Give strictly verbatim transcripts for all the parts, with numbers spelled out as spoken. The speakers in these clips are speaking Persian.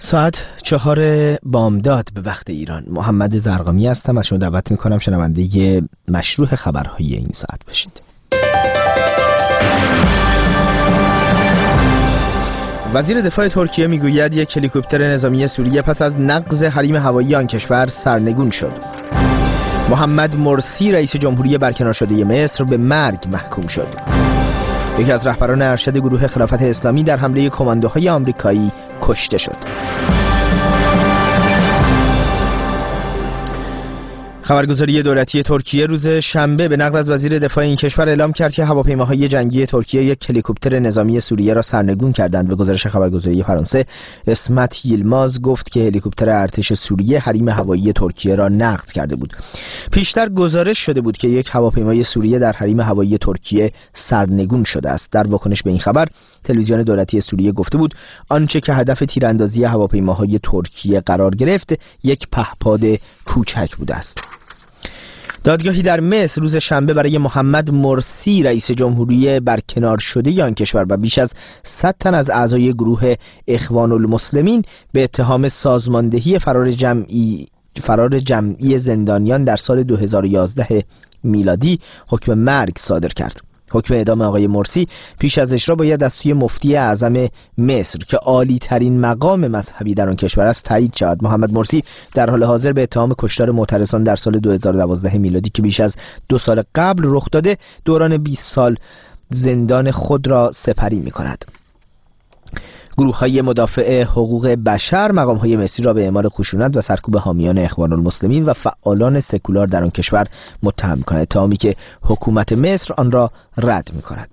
ساعت چهار بامداد به وقت ایران. محمد زرقامی هستم. از شما دعوت میکنم شنونده مشروع خبرهای این ساعت بشید. وزیر دفاع ترکیه میگوید یک هلیکوپتر نظامی سوریه پس از نقض حریم هوایی آن کشور سرنگون شد. محمد مرسی رئیس جمهوری برکنار شده مصر به مرگ محکوم شد. یکی از رهبران ارشد گروه خلافت اسلامی در حمله کماندوهای آمریکایی کشته شد. خبرگزاری دولتی ترکیه روز شنبه به نقل از وزیر دفاع این کشور اعلام کرد که هواپیماهای جنگی ترکیه یک هلیکوپتر نظامی سوریه را سرنگون کردند. به گزارش خبرگزاری فرانسه، اسمت یلماز گفت که هلیکوپتر ارتش سوریه حریم هوایی ترکیه را نقض کرده بود. پیشتر گزارش شده بود که یک هواپیمای سوریه در حریم هوایی ترکیه سرنگون شده است. در واکنش به این خبر، تلویزیون دولتی سوریه گفته بود آنچه که هدف تیراندازی هواپیماهای ترکیه قرار گرفت یک پهپاد کوچک بوده است. دادگاهی در مصر روز شنبه برای محمد مرسی رئیس جمهوری برکنار شده آن کشور و بیش از صد تن از اعضای گروه اخوان المسلمین به اتهام سازماندهی فرار جمعی فرار جمعی زندانیان در سال دو هزار و یازده میلادی حکم مرگ صادر کرد. حکم اعدام آقای مرسی پیش از اجرا باید از سوی مفتی اعظم مصر که عالی ترین مقام مذهبی در آن کشور است تایید شود. محمد مرسی در حال حاضر به اتهام کشتار معترضان در سال دو هزار و دوازده میلادی که بیش از دو سال قبل رخ داده دوران بیست سال زندان خود را سپری می کند. گروه‌های مدافع حقوق بشر مقام‌های مصری را به اعمال خشونت و سرکوب حامیان اخوان المسلمین و فعالان سکولار در آن کشور متهم می‌کند، اتهامی که حکومت مصر آن را رد می‌کند.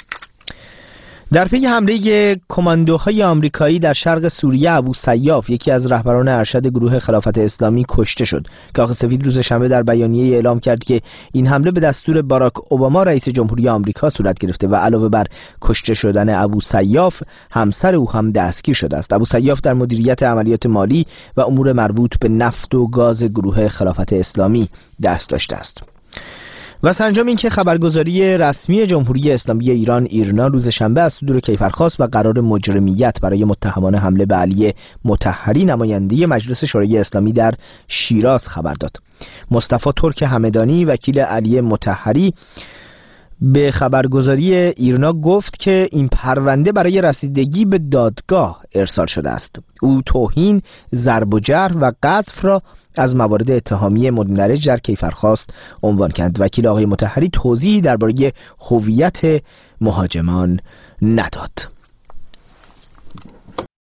در پی حمله کماندوهای آمریکایی در شرق سوریه، ابو سیاف یکی از رهبران ارشد گروه خلافت اسلامی کشته شد. کاخ سفید روز شنبه در بیانیه اعلام کرد که این حمله به دستور باراک اوباما رئیس جمهوری آمریکا صورت گرفته و علاوه بر کشته شدن ابو سیاف، همسر او هم دستگیر شده است. ابو سیاف در مدیریت عملیات مالی و امور مربوط به نفت و گاز گروه خلافت اسلامی دست داشته است. و سرانجام این که خبرگزاری رسمی جمهوری اسلامی ایران ایرنا روز شنبه از صدور کیفرخواست و قرار مجرمیت برای متهمان حمله به علی مطهری نماینده مجلس شورای اسلامی در شیراز خبر داد. مصطفی ترک همدانی وکیل علی مطهری به خبرگزاری ایرنا گفت که این پرونده برای رسیدگی به دادگاه ارسال شده است. او توهین، ضرب و جرح و قذف را از موارد اتهامی مندرج در کیفرخواست عنوان کرد. وکیل آقای مطهری توضیحی درباره هویت مهاجمان نداد.